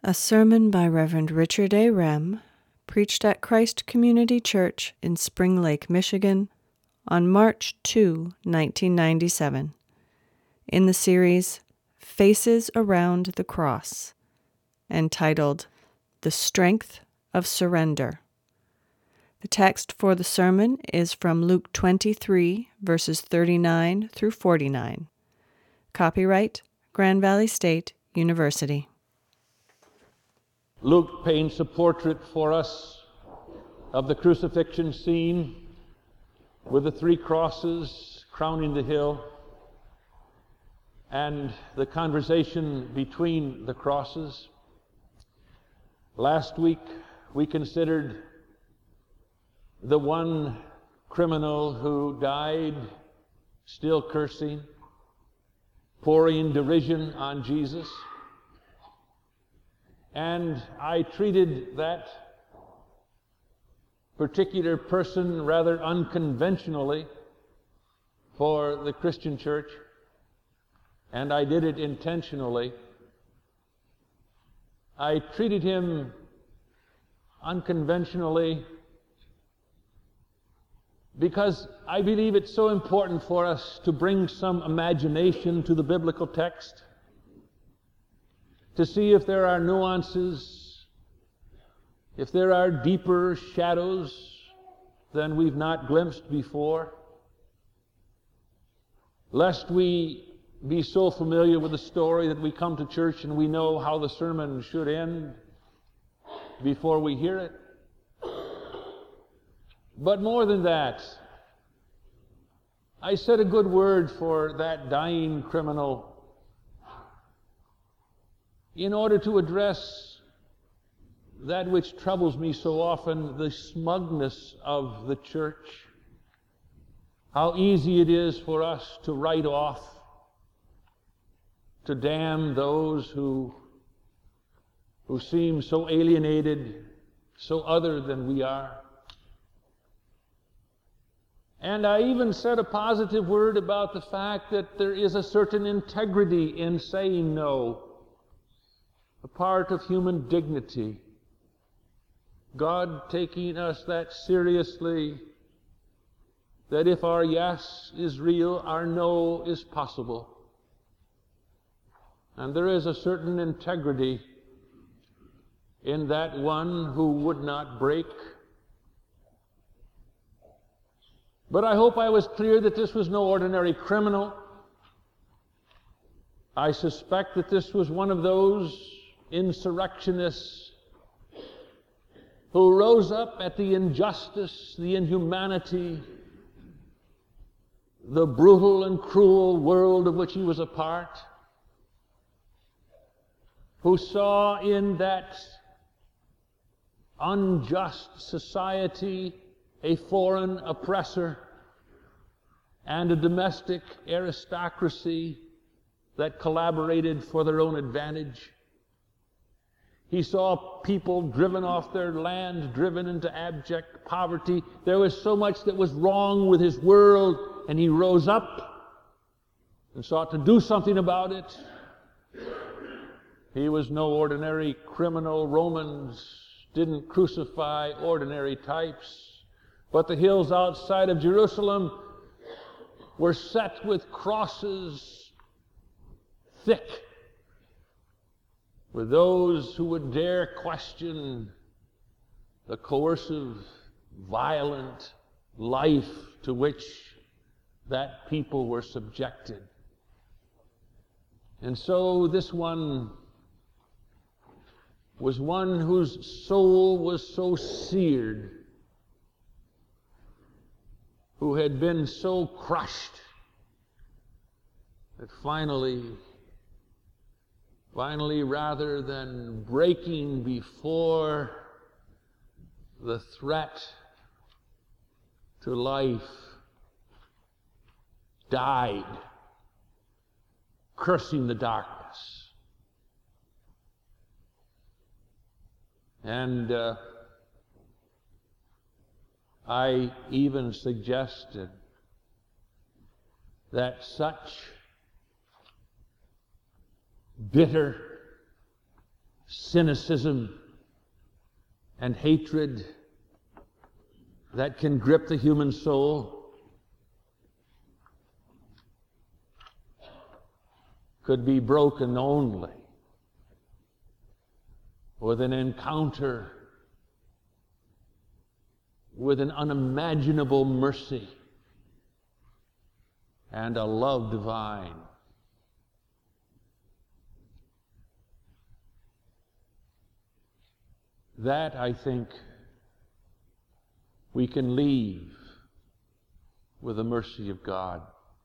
A sermon by Reverend Richard A. Rem, preached at Christ Community Church in Spring Lake, Michigan, on March 2, 1997, in the series Faces Around the Cross, entitled The Strength of Surrender. The text for the sermon is from Luke 23, verses 39 through 49. Copyright Grand Valley State University. Luke paints a portrait for us of the crucifixion scene with the three crosses crowning the hill and the conversation between the crosses. Last week we considered the one criminal who died still cursing, pouring derision on Jesus. And I treated that particular person rather unconventionally for the Christian church, and I did it intentionally. I treated him unconventionally because I believe it's so important for us to bring some imagination to the biblical text, to see if there are nuances, if there are deeper shadows than we've not glimpsed before, lest we be so familiar with the story that we come to church and we know how the sermon should end before we hear it. But more than that, I said a good word for that dying criminal in order to address that which troubles me so often, the smugness of the church. How easy it is for us to write off, to damn those who seem so alienated, so other than we are. And I even said a positive word about the fact that there is a certain integrity in saying no, a part of human dignity. God taking us that seriously, that if our yes is real, our no is possible. And there is a certain integrity in that one who would not break. But I hope I was clear that this was no ordinary criminal. I suspect that this was one of those insurrectionists who rose up at the injustice, the inhumanity, the brutal and cruel world of which he was a part, who saw in that unjust society a foreign oppressor and a domestic aristocracy that collaborated for their own advantage. He saw people driven off their land, driven into abject poverty. There was so much that was wrong with his world, and he rose up and sought to do something about it. He was no ordinary criminal. Romans didn't crucify ordinary types, but the hills outside of Jerusalem were set with crosses thick with those who would dare question the coercive, violent life to which that people were subjected. And so this one was one whose soul was so seared, who had been so crushed, that finally, rather than breaking before the threat to life, died, cursing the darkness. And I even suggested that such bitter, cynicism and hatred that can grip the human soul could be broken only with an encounter with an unimaginable mercy and a love divine. That, I think, we can leave with the mercy of God.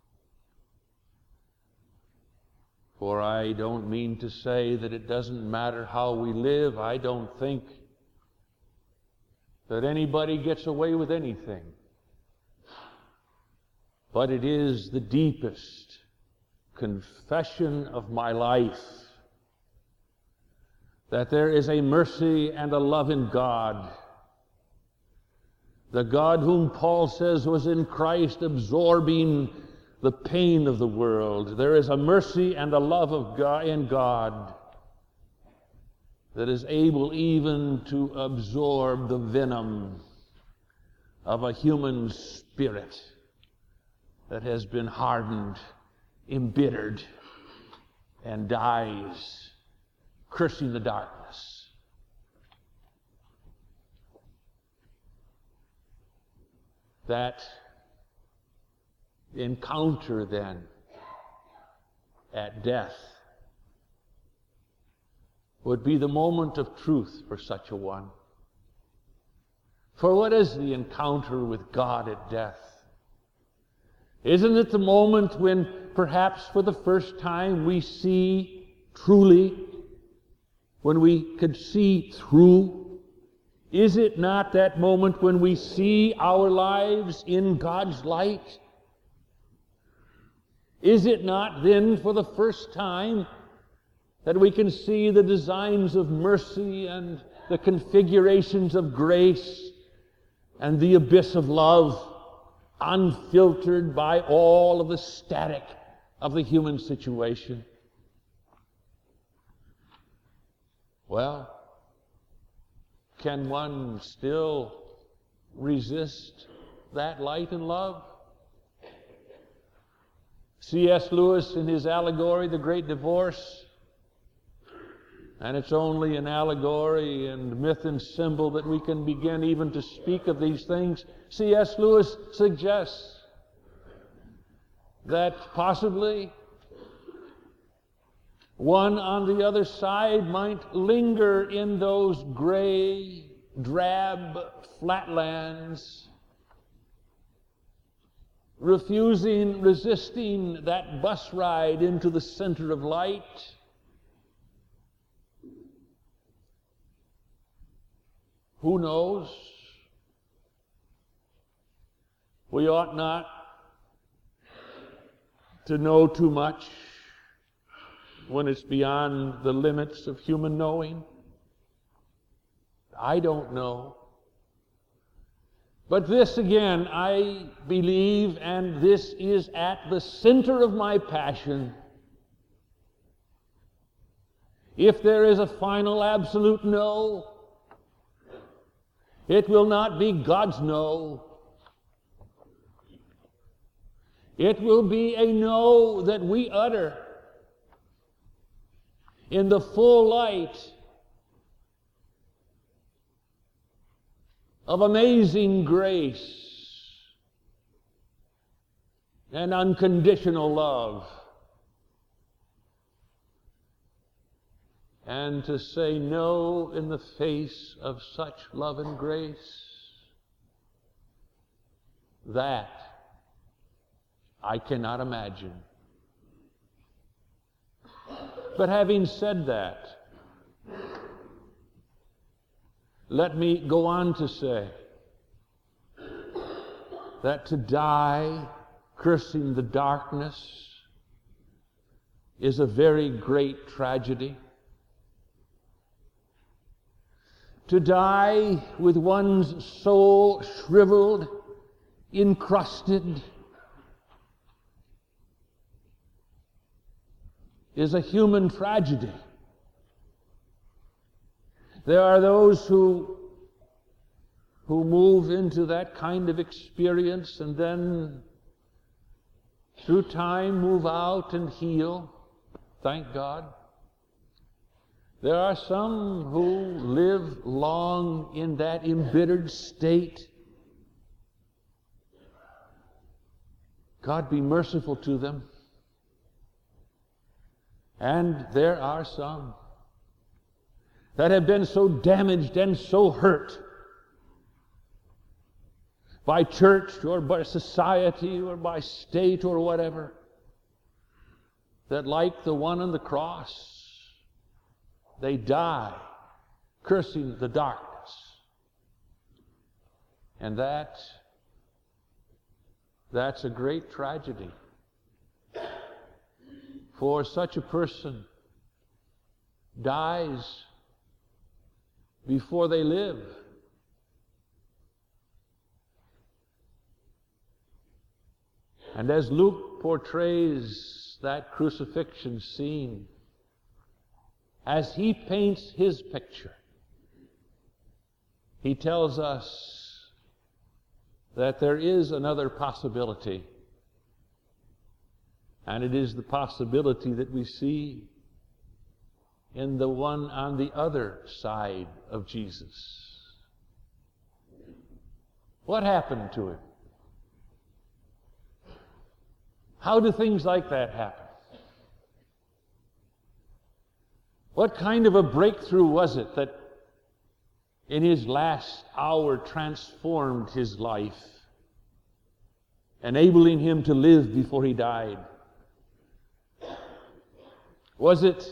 For I don't mean to say that it doesn't matter how we live. I don't think that anybody gets away with anything. But it is the deepest confession of my life that there is a mercy and a love in God. The God whom Paul says was in Christ absorbing the pain of the world. There is a mercy and a love of God in God that is able even to absorb the venom of a human spirit that has been hardened, embittered, and dies, cursing the darkness. That encounter then at death would be the moment of truth for such a one. For what is the encounter with God at death? Isn't it the moment when perhaps for the first time we see truly, when we could see through? Is it not that moment when we see our lives in God's light? Is it not then for the first time that we can see the designs of mercy and the configurations of grace and the abyss of love, unfiltered by all of the static of the human situation? Well, can one still resist that light and love? C.S. Lewis, in his allegory, The Great Divorce, and it's only an allegory and myth and symbol that we can begin even to speak of these things. C.S. Lewis suggests that possibly one on the other side might linger in those gray, drab flatlands, resisting that bus ride into the center of light. Who knows? We ought not to know too much when it's beyond the limits of human knowing. I don't know. But this again, I believe, and this is at the center of my passion. If there is a final absolute no, it will not be God's no. It will be a no that we utter in the full light of amazing grace and unconditional love. And to say no in the face of such love and grace, that I cannot imagine. But having said that, let me go on to say that to die cursing the darkness is a very great tragedy. To die with one's soul shriveled, encrusted, is a human tragedy. There are those who move into that kind of experience and then through time move out and heal. Thank God. There are some who live long in that embittered state. God be merciful to them. And there are some that have been so damaged and so hurt by church or by society or by state or whatever, that like the one on the cross, they die cursing the darkness. And that's a great tragedy. For such a person dies before they live. And as Luke portrays that crucifixion scene, as he paints his picture, he tells us that there is another possibility. And it is the possibility that we see in the one on the other side of Jesus. What happened to him? How do things like that happen? What kind of a breakthrough was it that in his last hour transformed his life, enabling him to live before he died? Was it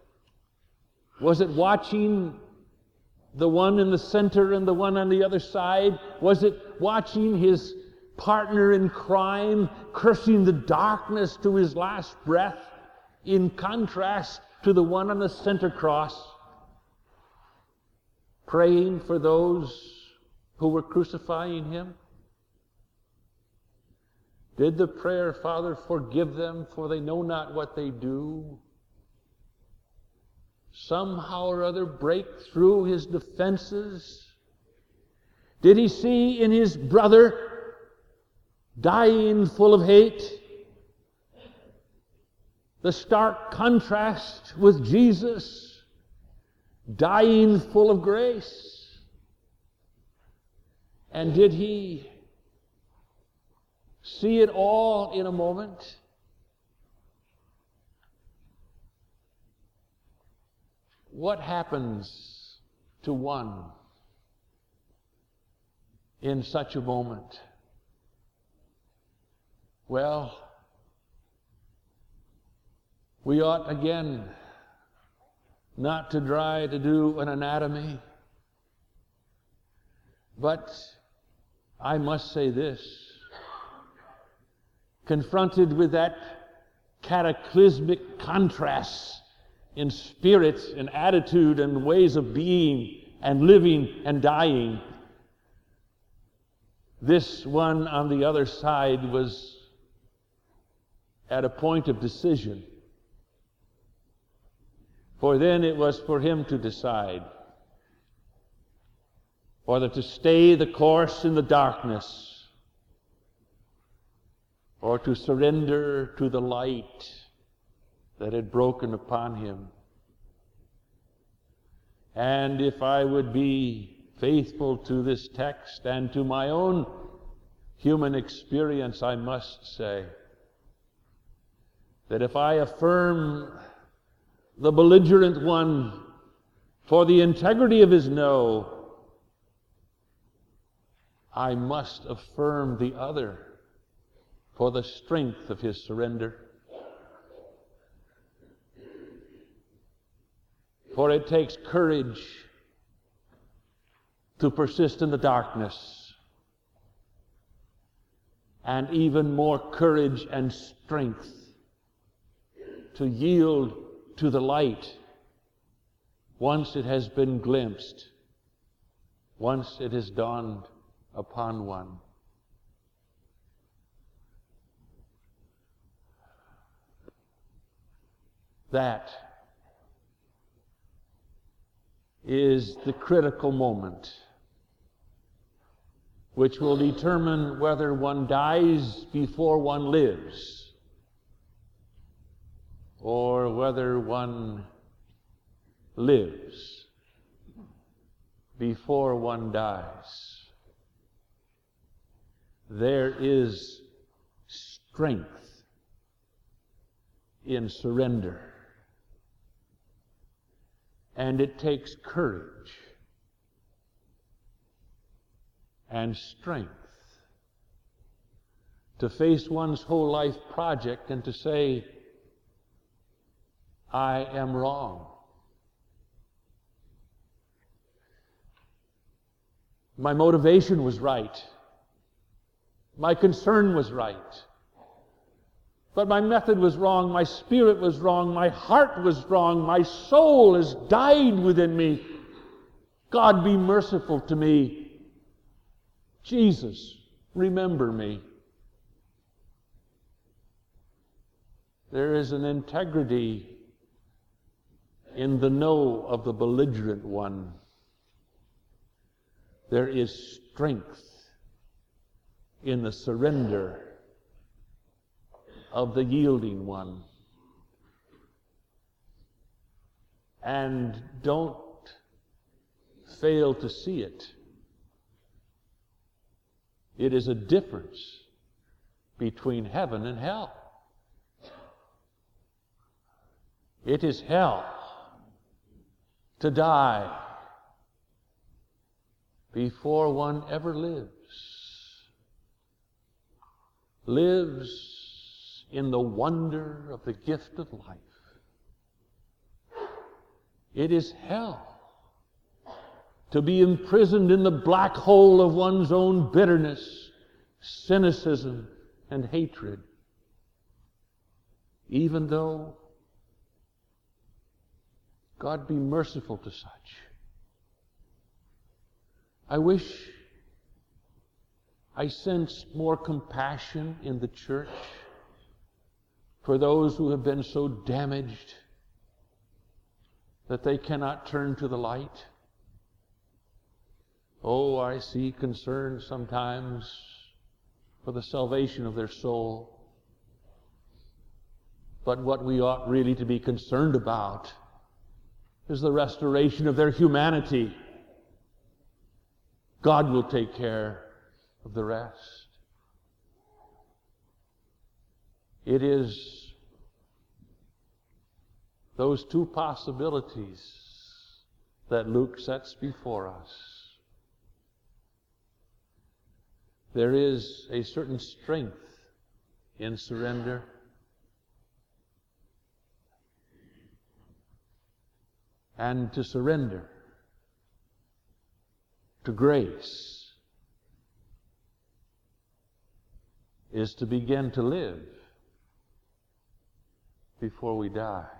watching the one in the center and the one on the other side? Was it watching his partner in crime cursing the darkness to his last breath in contrast to the one on the center cross, praying for those who were crucifying him? Did the prayer, "Father, forgive them, for they know not what they do," somehow or other break through his defenses? Did he see in his brother, dying full of hate, the stark contrast with Jesus, dying full of grace? And did he see it all in a moment? What happens to one in such a moment? Well, we ought again not to try to do an anatomy, but I must say this: confronted with that cataclysmic contrast in spirit and attitude and ways of being and living and dying, this one on the other side was at a point of decision. For then it was for him to decide whether to stay the course in the darkness or to surrender to the light that had broken upon him. And if I would be faithful to this text and to my own human experience, I must say that if I affirm the belligerent one for the integrity of his no, I must affirm the other for the strength of his surrender. For it takes courage to persist in the darkness, and even more courage and strength to yield to the light once it has been glimpsed, once it has dawned upon one. That is the critical moment which will determine whether one dies before one lives or whether one lives before one dies. There is strength in surrender. And it takes courage and strength to face one's whole life project and to say, I am wrong. My motivation was right. My concern was right. But my method was wrong, my spirit was wrong, my heart was wrong, my soul has died within me. God, be merciful to me. Jesus, remember me. There is an integrity in the no of the belligerent one. There is strength in the surrender of the yielding one. And don't fail to see it. It is a difference between heaven and hell. It is hell to die before one ever lives in the wonder of the gift of life. It is hell to be imprisoned in the black hole of one's own bitterness, cynicism, and hatred, even though God be merciful to such. I wish I sensed more compassion in the church for those who have been so damaged that they cannot turn to the light. Oh, I see concern sometimes for the salvation of their soul. But what we ought really to be concerned about is the restoration of their humanity. God will take care of the rest. It is those two possibilities that Luke sets before us. There is a certain strength in surrender. And to surrender to grace is to begin to live before we die.